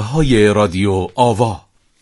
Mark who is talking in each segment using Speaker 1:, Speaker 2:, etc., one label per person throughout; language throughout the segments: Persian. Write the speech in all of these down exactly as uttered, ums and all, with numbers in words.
Speaker 1: شب‌های رادیو آوا.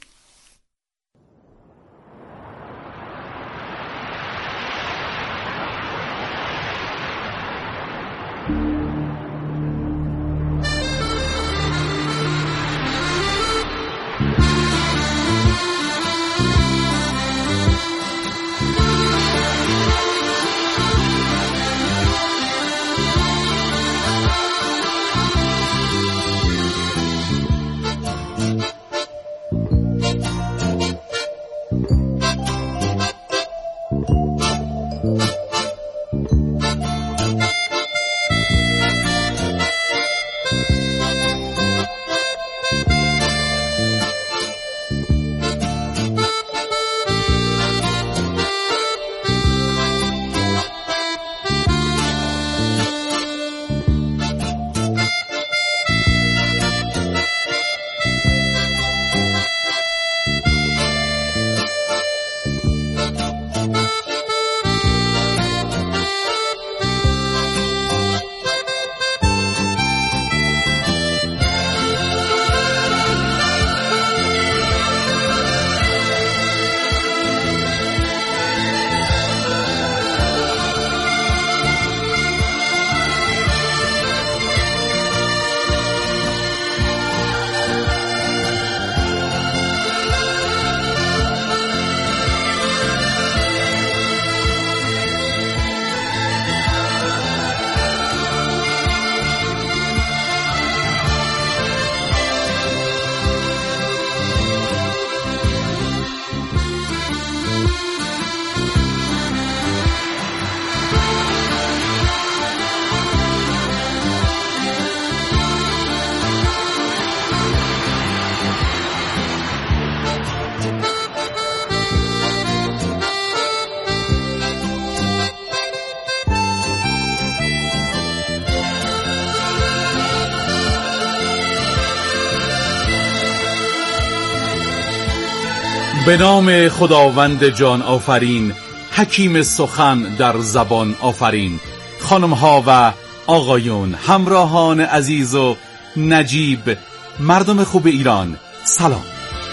Speaker 1: به نام خداوند جان آفرین، حکیم سخن در زبان آفرین. خانم ها و آقایون، همراهان عزیز و نجیب، مردم خوب ایران، سلام.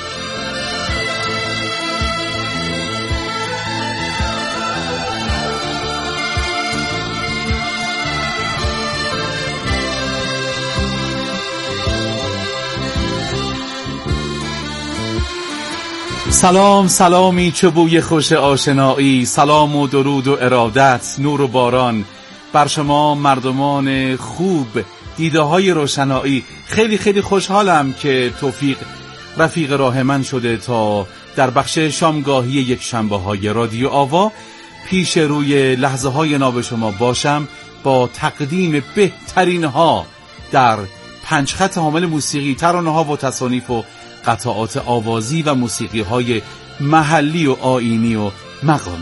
Speaker 1: سلام سلامی چو بوی خوش آشنایی، سلام و درود و ارادت، نور و باران بر شما مردمان خوب، دیده های روشنایی. خیلی خیلی خوشحالم که توفیق رفیق راه من شده تا در بخش شامگاهی یک شنبه های رادیو آوا پیش روی لحظه های ناب شما باشم با تقدیم بهترین ها در پنج خط حامل موسیقی، ترانه ها و تصانیف و قطعات آوازی و موسیقی های محلی و آیینی و مقامی.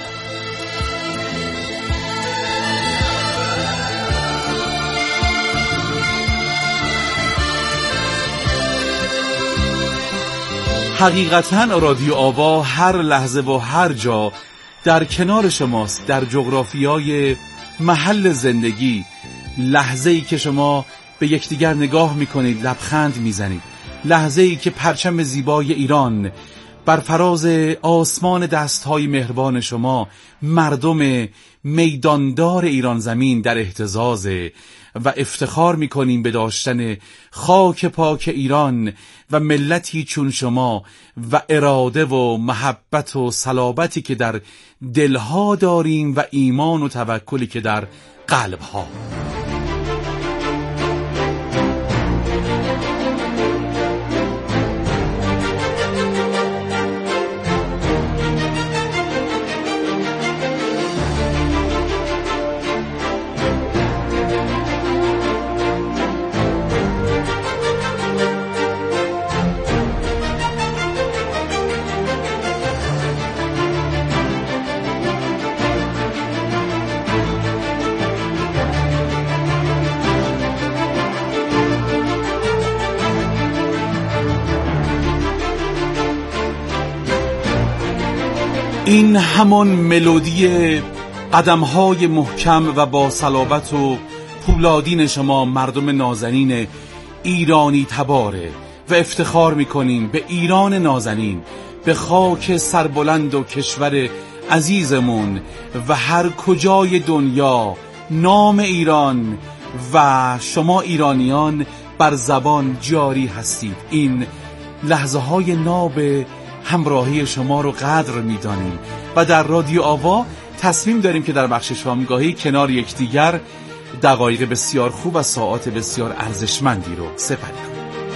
Speaker 1: حقیقتاً رادیو آوا هر لحظه و هر جا در کنار شماست، در جغرافیای محل زندگی. لحظه‌ای که شما به یکدیگر نگاه میکنید، لبخند میزنید، لحظه‌ای که پرچم زیبای ایران بر فراز آسمان دست‌های مهربان شما، مردم میداندار ایران زمین در اهتزاز و افتخار می‌کنیم به داشتن خاک پاک ایران و ملتی چون شما و اراده و محبت و صلابتی که در دلها داریم و ایمان و توکلی که در قلبها. این همان ملودی قدم‌های محکم و با صلابت و پولادین شما مردم نازنین ایرانی تباره و افتخار میکنیم به ایران نازنین، به خاک سربلند و کشور عزیزمون و هر کجای دنیا نام ایران و شما ایرانیان بر زبان جاری هستید. این لحظه های ناب همراهی شما رو قدر میدانیم و در رادیو آوا تصمیم داریم که در بخش شامگاهی کنار یکدیگر دقایق بسیار خوب و ساعات بسیار ارزشمندی رو سپری کنیم.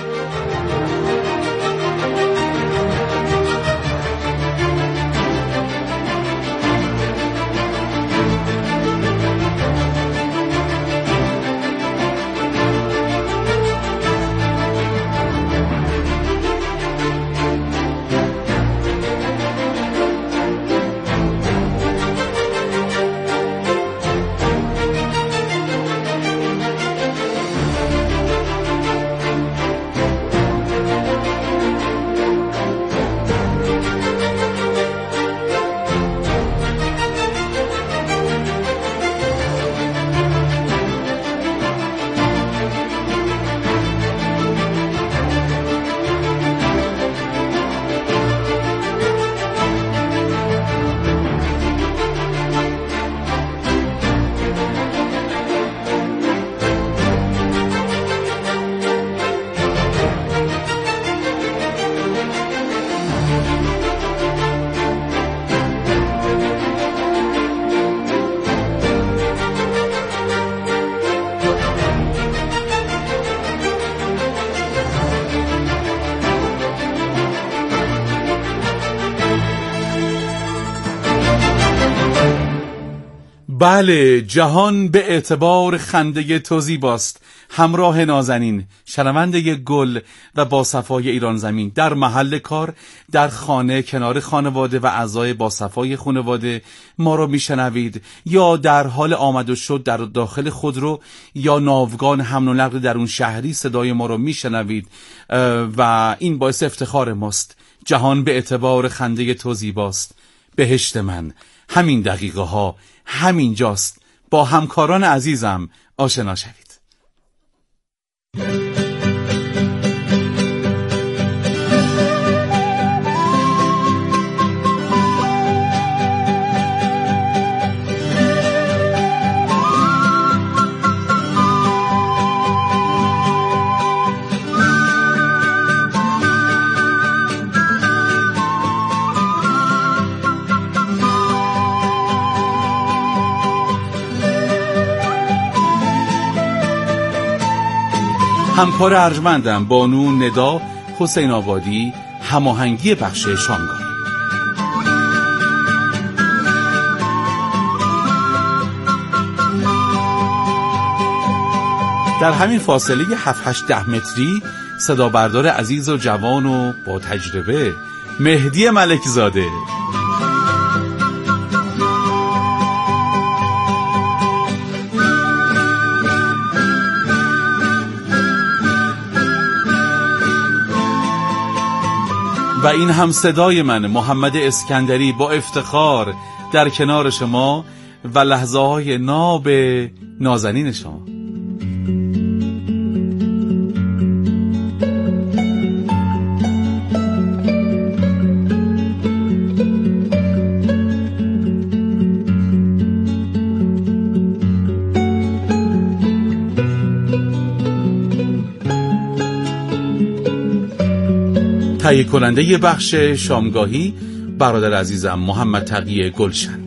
Speaker 1: بله، جهان به اعتبار خنده تو زیباست. همراه نازنین، شنونده گل و با صفای ایران زمین، در محل کار، در خانه، کنار خانواده و اعضای با صفای خانواده ما رو میشنوید، یا در حال آمد و شد در داخل خودرو یا ناوگان حمل و نقل در اون شهری صدای ما رو میشنوید و این باعث افتخار ماست. جهان به اعتبار خنده تو زیباست. بهشت من همین دقیقه ها همین جاست. با همکاران عزیزم آشنا شوید. همکار ارجمندم بانو ندا حسین آبادی، هماهنگی بخش شامگاهی. در همین فاصله هفت هشت ده متری صدا بردار عزیز و جوان و با تجربه مهدی ملکزاده. و این هم صدای من محمد اسکندری با افتخار در کنار شما و لحظه های ناب نازنین شما. تهیه کننده ی بخش شامگاهی برادر عزیزم محمد تقی گلشن.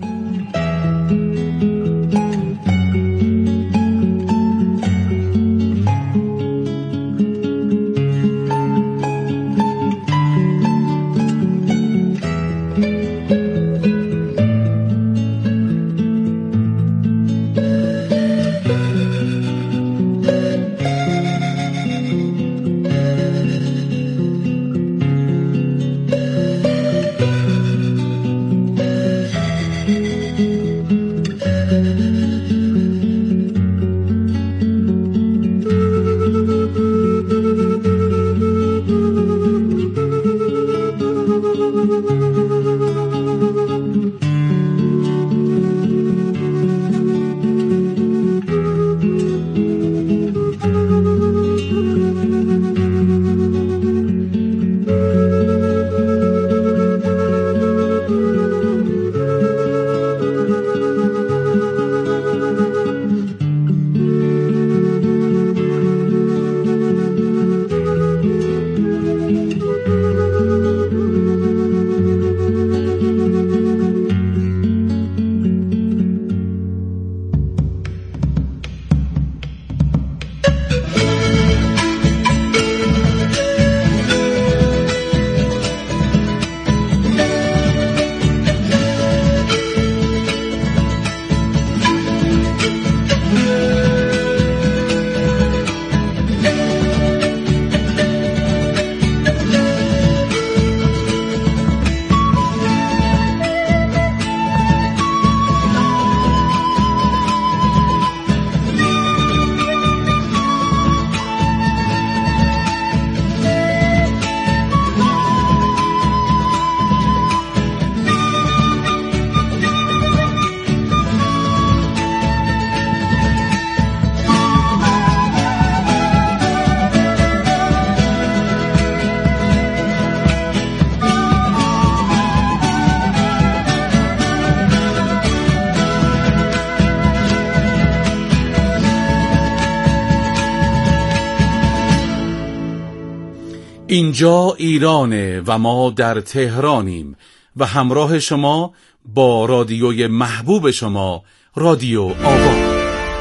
Speaker 1: اینجا ایرانه و ما در تهرانیم و همراه شما با رادیوی محبوب شما، رادیو آوا.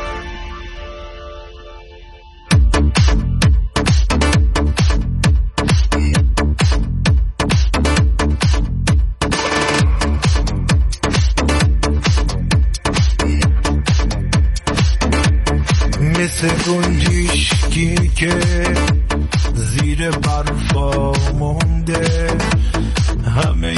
Speaker 2: مثل گنجشکی که زیر برفا مونده، همه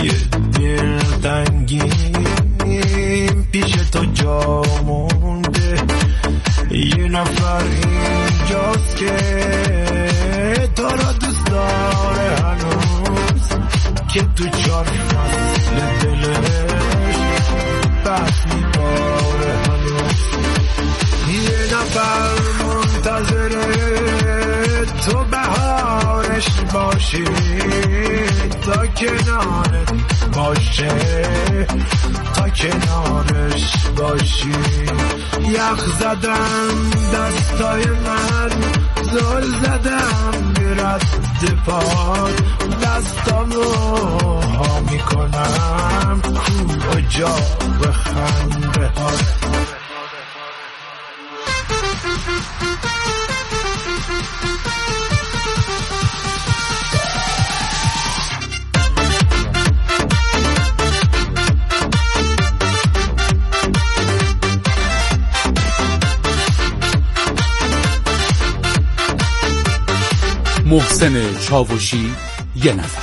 Speaker 2: دلتنگیم پیش تو جا مونده. یه نفر اینجاست که تو را دوست داره هنوز، که تو چار فصل دلش بس میباره هنوز. یه نفر منتظره تو بهارش باشی، تا کنارت باشه، تا کنارش باشی. یخ زدم دستای من، زل زدم برد پاد، دستامو ها میکنم کو جا و خنده ها.
Speaker 1: محسن چاوشی، یه نفر.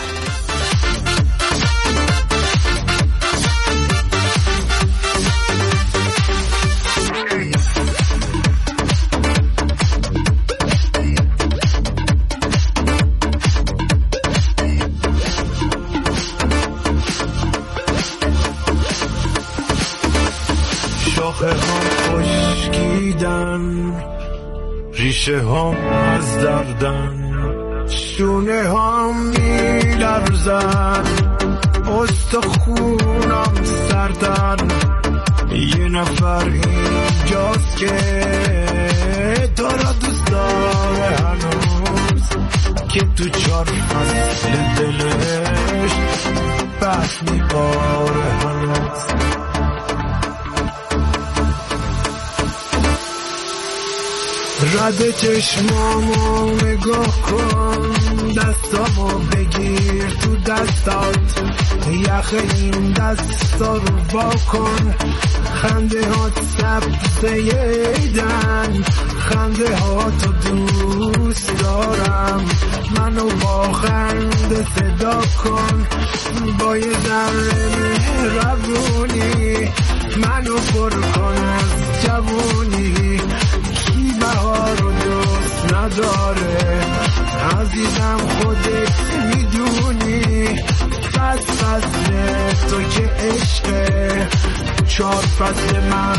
Speaker 2: شاخه ها خشکیدن، ریشه ها از دردن، شونه ها می لرزن، استخونم سردن. یه نفر اینجاست که تو را دوست داره هنوز، که تو چار فصل دلش بس میباره هنوز. رد چشمامو نگاه کن، دستامو بگیر تو دستات، یخ این دستا رو با کن. خنده ها سبزه ایدن، خنده ها تو دوست دارم. منو با خنده صدا کن، با یه ذره مهربونی منو پر کن از جوونی. بهار رو دوست نداره عزیزم، خودت میدونی. پس فصل تو که عشقه، چار فصل من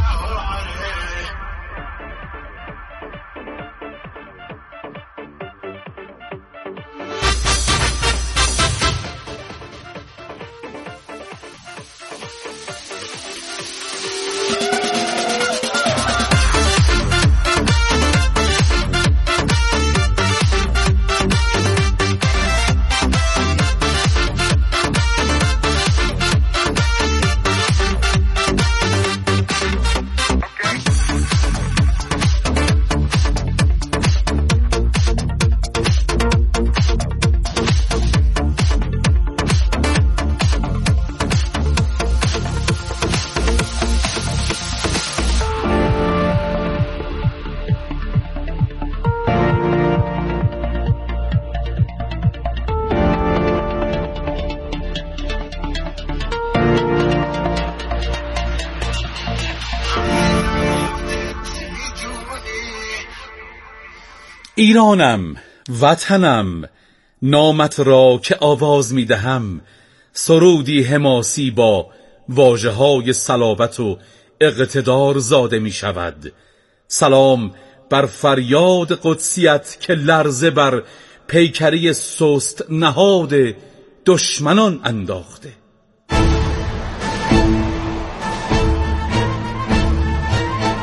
Speaker 1: ایرانم، وطنم، نامت را که آواز می دهم، سرودی حماسی با واژه های صلابت و اقتدار زاده می شود. سلام بر فریاد قدسیت که لرزه بر پیکری سست نهاد دشمنان انداخته.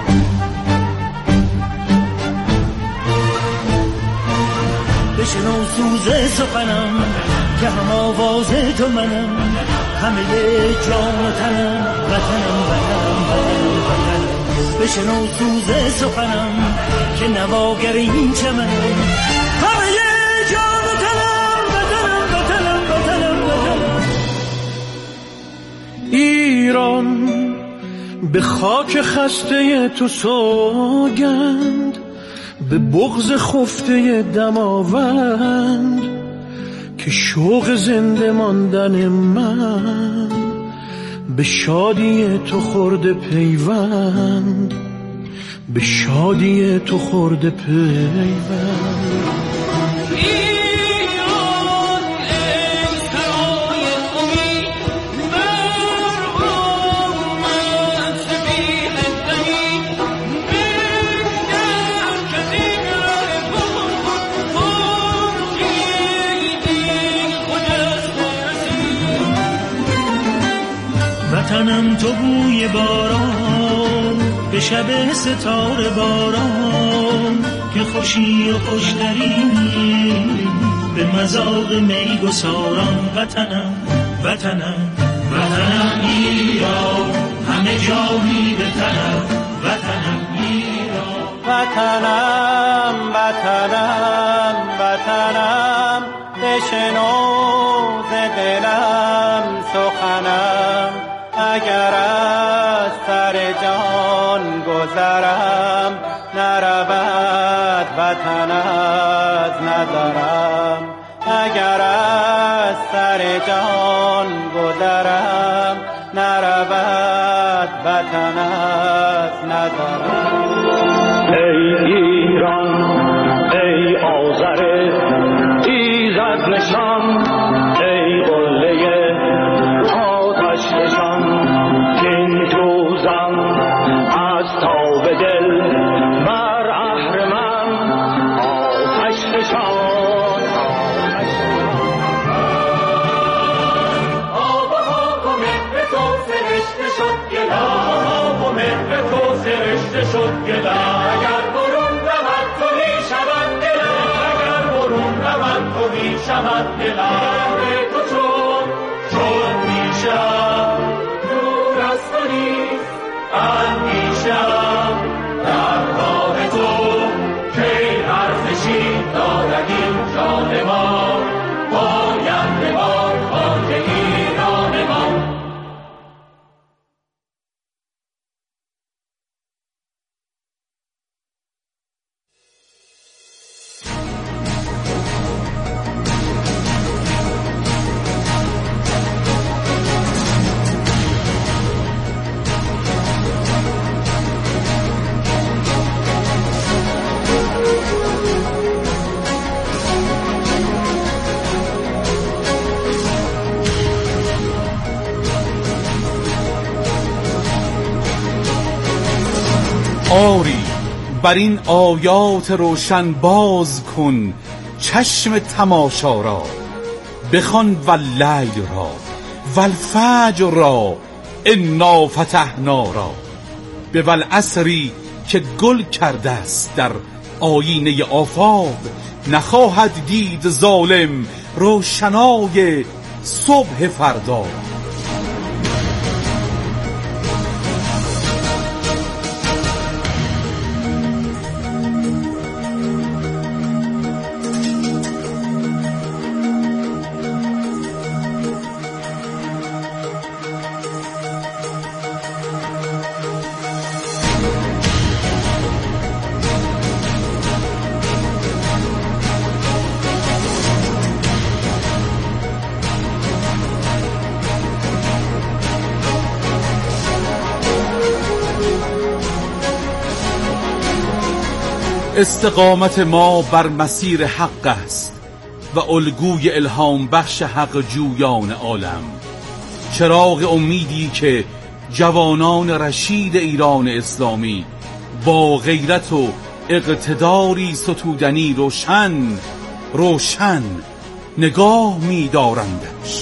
Speaker 2: بشنو
Speaker 3: سوز سخنم که هم آواز تو منم، همه جان و تنم، وطنم وطنم وطنم وطنم. بشنو سوز سخنم که نواگر این چمنم، همه جان و تنم، وطنم وطنم وطنم وطنم.
Speaker 2: ایران به خاک خسته تو سوگند، به بغض خفته دماوند، که شوق زنده ماندن من به شادی تو خورده پیوند، به شادی تو خورده پیوند.
Speaker 3: وطنم تو بوی باران، به شب ستاره باران، که خوشی و خوشتری به مذاق می گساران. وطنم وطنم وطنم ایران، همه جا می بتنم، وطنم ایران.
Speaker 4: وطنم وطنم وطنم، بشنو ز دلم سخنم، اگر از سر جان گذرم، نرود وطن از نظرم. اگر از سر جان گذرم، نرود وطن از نظرم.
Speaker 5: ای ایران ای آذر ایزد نشان، ای قله آتش نشان، که این دوزم از تاب دل بر اهرمن آتش نشان. آب و خاک و مهر تو سرشته شد گلا، آب و مهر تو سرشته شد گلا. اگر برون رود تو می شود دلا، اگر برون رود تو می شود دلا. تو چون چون می شود دور از تو نیست اندیشم، در راه تو که ارزشی دارد این جان ما، باید به بار خاک ایران ما.
Speaker 1: آری بر این آیات روشن باز کن چشم تماشا را، بخوان واللیل را والفجر را انا فتحنا را. به والعصری که گل کرده است در آینه آفاق، نخواهد دید ظالم روشنای صبح فردا. استقامت ما بر مسیر حق است و الگوی الهام بخش حق جویان عالم، چراغ امیدی که جوانان رشید ایران اسلامی با غیرت و اقتداری ستودنی روشن روشن نگاه می دارندش.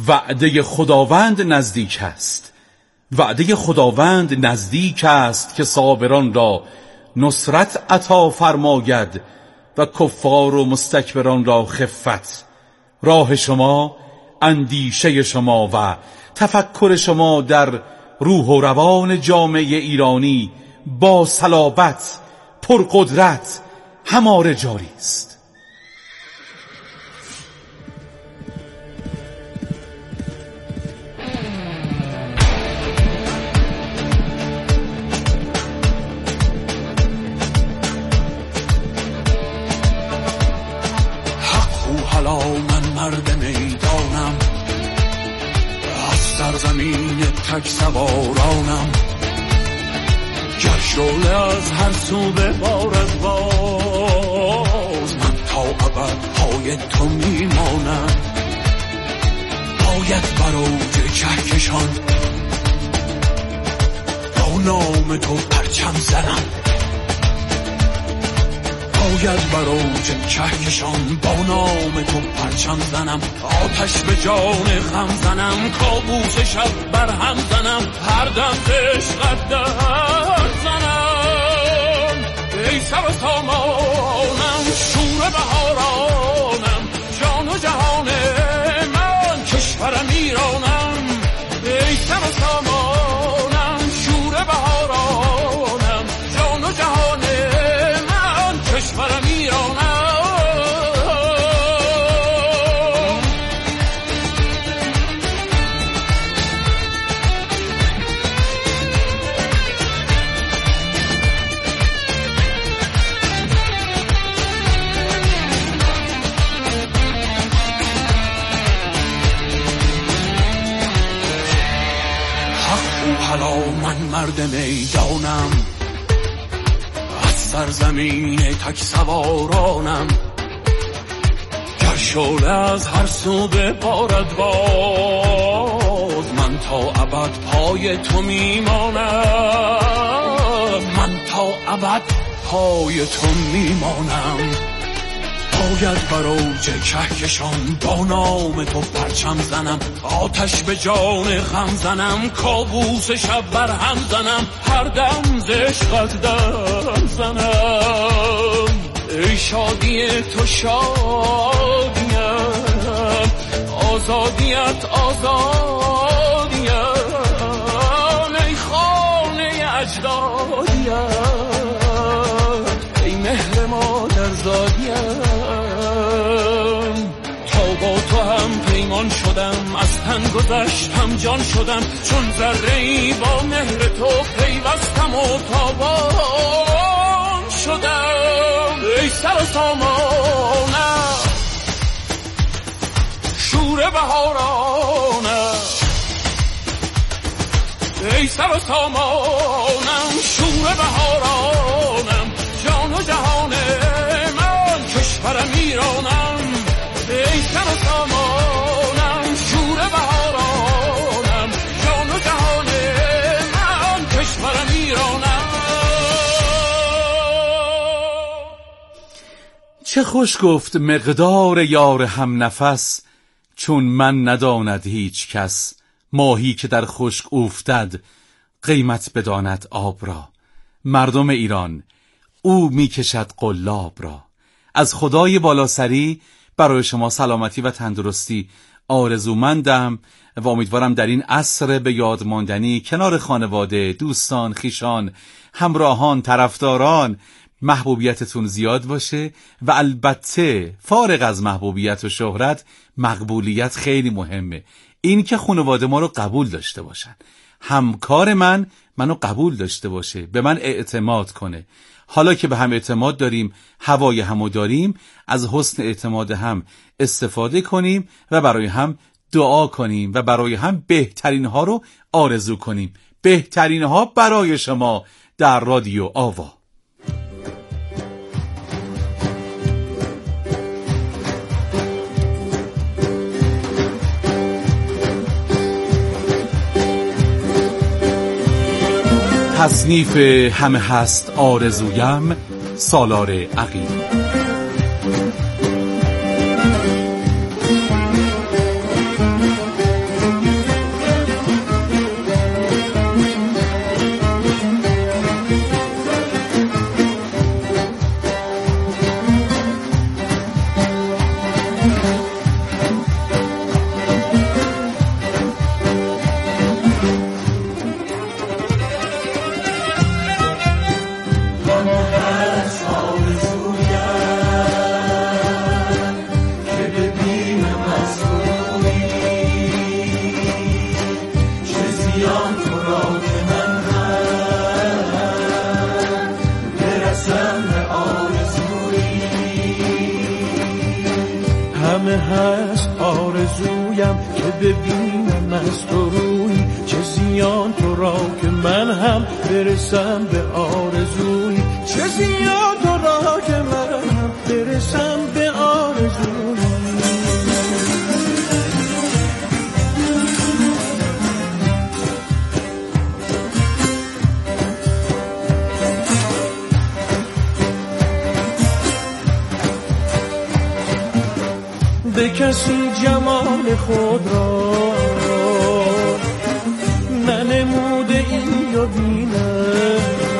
Speaker 1: وعده خداوند نزدیک است. وعده خداوند نزدیک است که صابران را نصرت عطا فرماید و کفار و مستکبران را خفت. راه شما، اندیشه شما و تفکر شما در روح و روان جامعه ایرانی با صلابت، پرقدرت هماره جاری است.
Speaker 2: مرد میدانم، از سرزمین تک سوارانم، گر شعله از هر سو ببارد باز، من تا ابد پای تو میمانم. باید بر اوج کهکشان با نام تو پرچم زنم، باید بر اوج کهکشان با نام تو پرچم زنم. آتش به جان غم زنم، کابوس شب بر هم زنم، هر دم عشقت در زنم. ای سر و سامانم، شور بهارانم، جان و جهان من، کشورم ایرانم. ای سر و سامانم، شور بهارانم، جان و جهان کشورم ایرانم. حق و حلا من مرد میدانم، سرزمین تک سوارانم، گر شعله از هر سو ببارد باز، من تا ابد پای تو میمانم. من تا ابد پای تو میمانم. باید بر اوج کهکشان با نام تو پرچم زنم، آتش به جان غم زنم، کابوس شب بر هم زنم، هر دم ز عشقت در زنم. ای شادی تو شادیم، آزادیت آزادیم، ای خانه اجدادیم، ای مهر مادر زادیم. با تو هم پیمان شدم، از تن گذشتم جان شدم، چون ذره‌ای با مهر تو پیوستم و تابان شدم. ای سر و سامانم، شور بهارانم، ای سر و سامانم، شور بهارانم، جان و جهان من، کشورم ایرانم. ای سر و سامانم، شور بهارانم، جان و جهان من، کشورم ایرانم.
Speaker 1: چه خوش گفت مقدار یار هم نفس، چون من نداند هیچ کس. ماهی که در خشک افتد، قیمت بداند آب را. مردم ایران، او میکشد قلاب را. از خدای بالاسری برای شما سلامتی و تندرستی آرزومندم و امیدوارم در این عصر به یاد ماندنی کنار خانواده، دوستان، خویشان، همراهان، طرفداران محبوبیتتون زیاد باشه و البته فارغ از محبوبیت و شهرت، مقبولیت خیلی مهمه. این که خانواده ما رو قبول داشته باشن، همکار من منو قبول داشته باشه، به من اعتماد کنه. حالا که به هم اعتماد داریم، هوای همو داریم، از حسن اعتماد هم استفاده کنیم و برای هم دعا کنیم و برای هم بهترین ها رو آرزو کنیم. بهترین ها برای شما در رادیو آوا. تصنیف همه هست آرزویم، سالار عقیلی.
Speaker 3: جویم که ببینم از تو روی، چه زیان تو را که من هم برسم به آرزوی، چه زیان تو را که من هم برسم به آرزوی. به کسی جمال خود را ننموده ای و بینم،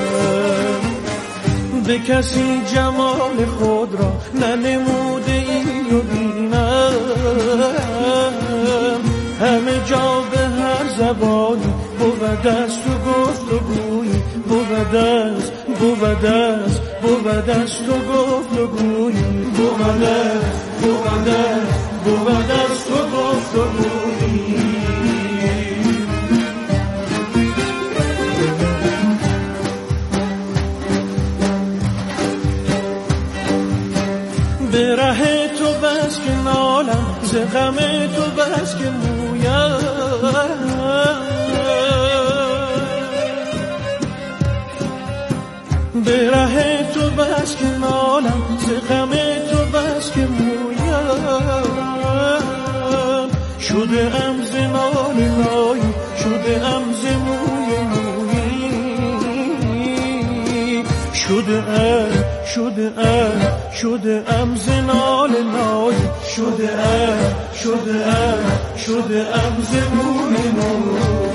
Speaker 3: به کسی جمال خود را ننموده ای و بینم، همه جا به هر زبانی بود است و گفت و گویی، بود است بود است بود است و گفت و گویی، بود است بود است بود است و گفت و گویی. به ره تو بس که نالم، ز غم تو بس که مویم، به ره تو بس که نالم، ز غم تو بس که مویم. شده ام ز نال نای، شده ام ز موی مویی، شده ام شده ام شده ام ز نال نای، شده ام شده ام شده ام ز موی مویی.